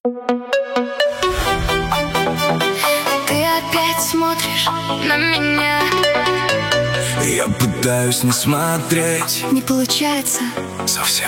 Ты опять смотришь на меня. Я пытаюсь не смотреть. Не получается Совсем.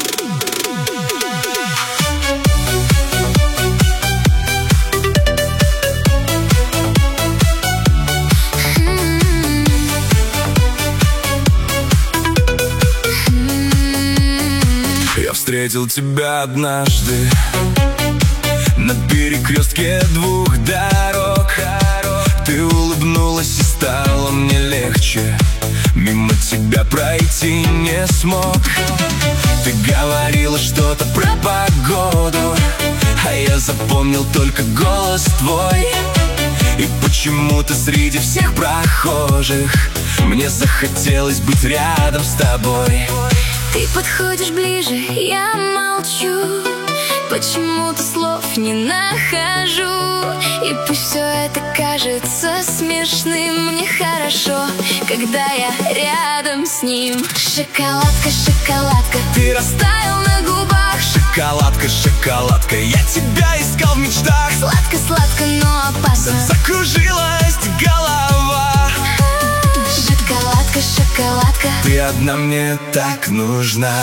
Я встретил тебя однажды на перекрестке двух дорог. Ты улыбнулась и стало мне легче. Мимо тебя пройти не смог. Ты говорила что-то про погоду, а я запомнил только голос твой. И почему-то среди всех прохожих мне захотелось быть рядом с тобой. Ты подходишь ближе, я молчу. Почему-то слов не нахожу. И пусть все это кажется смешным, мне хорошо, когда я рядом с ним. Шоколадка, шоколадка, Ты растаял на губах. Шоколадка, шоколадка, я тебя искал в мечтах. Сладко, сладко, но опасно. Закружилась голова. Шоколадка, шоколадка, Ты одна мне так нужна.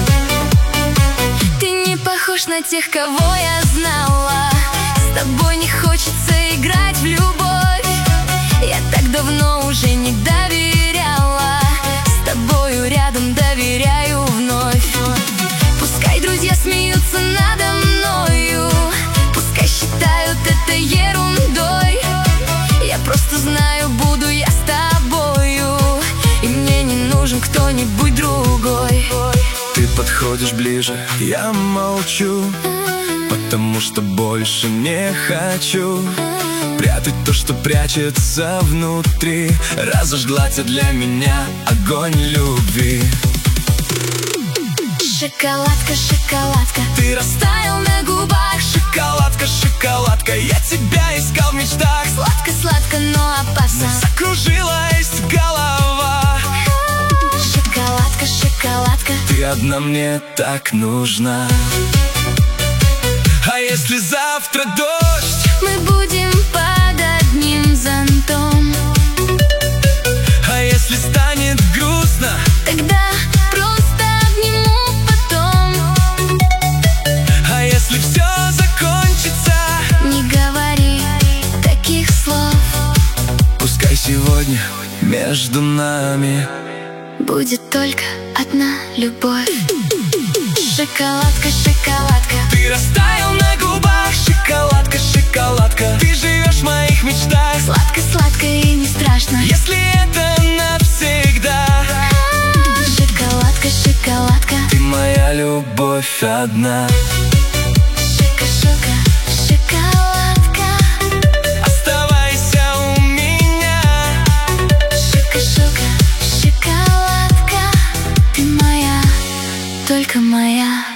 ты не похож на тех, кого я знала. С тобой не хочется играть в любовь. Я так давно уже не доверяла. С тобою рядом доверяю вновь. Пускай друзья смеются надо мною, пускай считают это ерундой. Я просто знаю, буду я с тобою, и мне не нужен кто-нибудь другой. Ты подходишь ближе, я молчу, потому что больше не хочу прятать то, что прячется внутри. Разожгла ты для меня огонь любви. Шоколадка, шоколадка, Ты растаял на губах. Шоколадка, шоколадка, я тебя искал в мечтах. Сладко, сладко, но опасно. Закружилась голова. Шоколадка, шоколадка, Ты одна мне так нужна. А если завтра дождь, мы будем под одним зонтом. а если станет грустно, Тогда просто обниму потом. а если все закончится, Не говори таких слов. пускай сегодня между нами Будет только одна любовь. Шоколадка, шоколадка, ты растаял на губах. Шоколадка, шоколадка, ты живешь в моих мечтах. сладко, сладко и не страшно. Если это навсегда, Шоколадка, шоколадка, ты моя любовь одна. шока-шока, шоколадка, Оставайся у меня. шока-шока, шоколадка, ты моя, только моя.